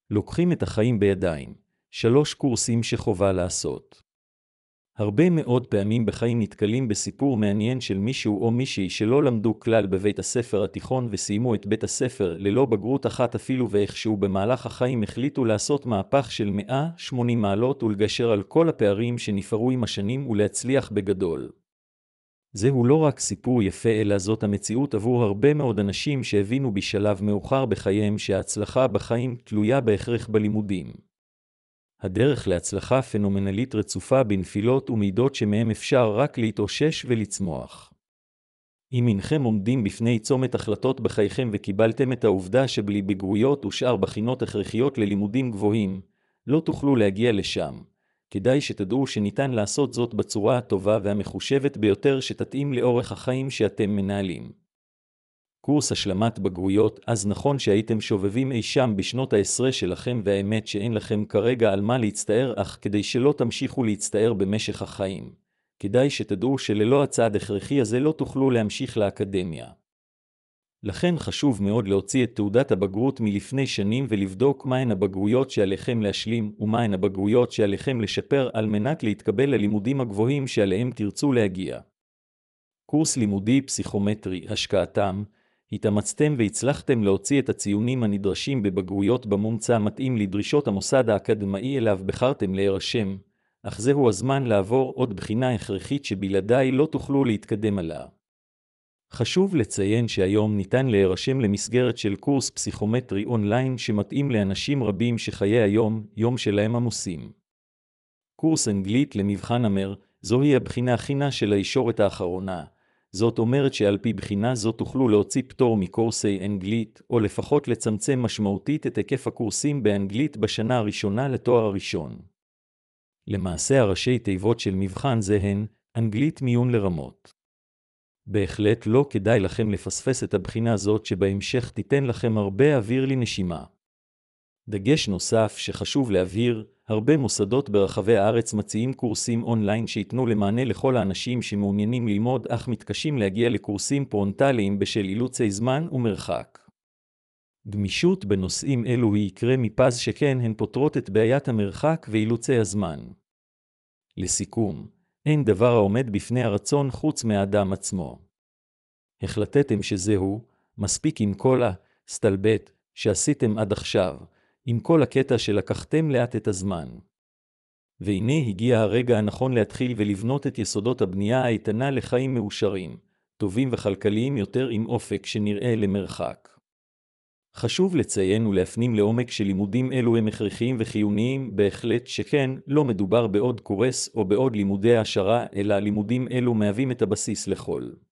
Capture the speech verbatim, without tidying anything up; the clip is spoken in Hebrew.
לוקחים את החיים בידיים. שלוש קורסים שחובה לעשות. הרבה מאוד פעמים בחיים נתקלים בסיפור מעניין של מישהו או מישהי שלא למדו כלל בבית הספר התיכון וסיימו את בית הספר ללא בגרות אחת אפילו, ואיכשהו במהלך החיים החליטו לעשות מהפך של מאה ושמונים מעלות ולגשר על כל הפערים שנפערו עם השנים ולהצליח בגדול. זהו לא רק סיפור יפה, אלא זאת המציאות עבור הרבה מאוד אנשים שהבינו בשלב מאוחר בחייהם שההצלחה בחיים תלויה בהכרח בלימודים. הדרך להצלחה פנומנלית רצופה בנפילות ומידות שמהם אפשר רק להתאושש ולצמוח. אם אינכם עומדים בפני צומת החלטות בחייכם וקיבלתם את העובדה שבלי בגרויות ושאר בחינות הכרחיות ללימודים גבוהים, לא תוכלו להגיע לשם. כדאי שתדעו שניתן לעשות זאת בצורה הטובה והמחושבת ביותר שתתאים לאורך החיים שאתם מנהלים. קורס השלמת בגרויות, אז נכון שהייתם שובבים אי שם בשנות העשרה שלכם, והאמת שאין לכם כרגע על מה להצטער, אך כדי שלא תמשיכו להצטער במשך החיים, כדאי שתדעו שללא הצעד הכרחי הזה לא תוכלו להמשיך לאקדמיה. לכן חשוב מאוד להוציא את תעודת הבגרות מלפני שנים ולבדוק מהן הבגרויות שעליכם להשלים ומהן הבגרויות שעליכם לשפר על מנת להתקבל ללימודים הגבוהים שעליהם תרצו להגיע. קורס לימודי פסיכומטרי, השקעתם, התאמצתם והצלחתם להוציא את הציונים הנדרשים בבגרויות במומצא מתאים לדרישות המוסד האקדמאי אליו בחרתם להירשם, אך זהו הזמן לעבור עוד בחינה הכרחית שבלעדיי לא תוכלו להתקדם עליה. חשוב לציין שהיום ניתן להירשם למסגרת של קורס פסיכומטרי אונליין שמתאים לאנשים רבים שחיי היום, יום שלהם עמוסים. קורס אנגלית למבחן אמר, זוהי הבחינה הכינה של הישורת האחרונה. זאת אומרת שעל פי בחינה זאת תוכלו להוציא פטור מקורסי אנגלית, או לפחות לצמצם משמעותית את היקף הקורסים באנגלית בשנה הראשונה לתואר הראשון. למעשה הראשי תיבות של מבחן זה הן, אנגלית מיון לרמות. בהחלט לא כדאי לכם לפספס את הבחינה הזאת שבהמשך תיתן לכם הרבה אוויר לנשימה. דגש נוסף שחשוב להבהיר, הרבה מוסדות ברחבי הארץ מציעים קורסים אונליין שיתנו למענה לכל האנשים שמעוניינים ללמוד אך מתקשים להגיע לקורסים פרונטליים בשל אילוצי זמן ומרחק. גמישות בנושאים אלו היא יקרה מפז שכן הן פותרות את בעיית המרחק ואילוצי הזמן. לסיכום, אין דבר העומד בפני הרצון חוץ מהאדם עצמו. החלטתם שזהו, מספיק עם כל הסטלבט שעשיתם עד עכשיו, עם כל הקטע שלקחתם לאט את הזמן. והנה הגיע הרגע הנכון להתחיל ולבנות את יסודות הבנייה האיתנה לחיים מאושרים, טובים וכלכליים יותר עם אופק שנראה למרחק. חשוב לציין ולהפנים לעומק שלימודים אלו הם הכרחיים וחיוניים, בהחלט שכן לא מדובר בעוד קורס או בעוד לימודי העשרה, אלא לימודים אלו מהווים את הבסיס לכל.